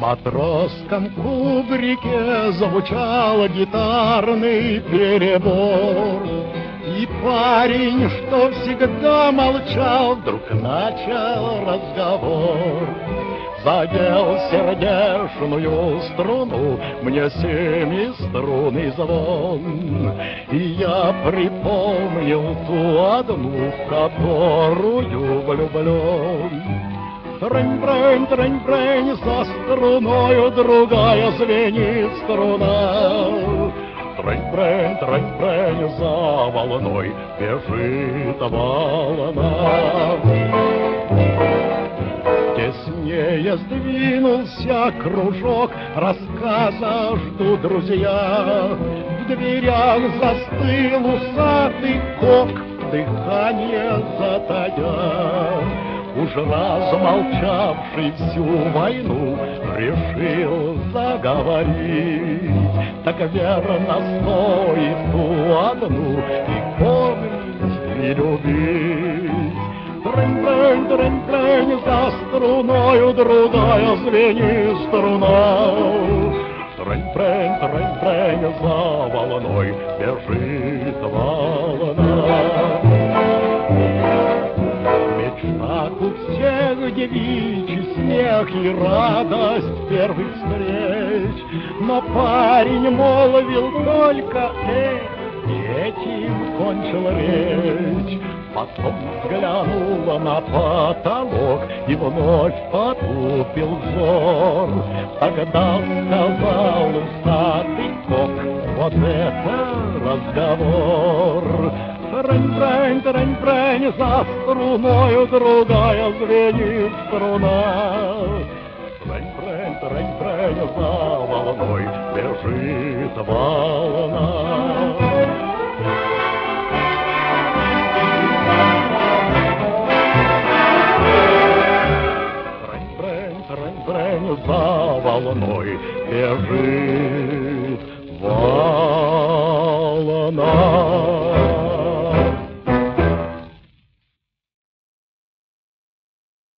матроском кубрике звучал гитарный перебор. И парень, что всегда молчал, вдруг начал разговор. Задел сердечную струну мне семиструнный звон, и я припомнил ту одну, в которую влюблен. Трынь-брынь, трынь-брынь, за струною другая звенит струна. Трынь-брынь, трынь-брынь, за волной бежит волна. Теснее сдвинулся кружок, рассказа ждут друзья. В дверях застыл усатый кок, дыхание затая. Уж раз молчавший всю войну решил заговорить. Так верно стоит ту одну и помнить, и любить. Трынь-брынь, трынь-брынь, за струною другая звенит струна. Трынь-брынь, трынь-брынь, за волной бежит волна. Мечта у всех девичий смех и радость первых встреч, но парень молвил только и этим кончил речь. Потом взглянула на потолок и вновь потупил взор. Тогда сказал усатый кок: вот это разговор. Трынь-брынь, трынь-брынь, за струною другая звенит струна. Трынь-брынь, трынь-брынь, за волной бежит волна. Трынь-брынь, трынь-брынь, за волной бежит волна.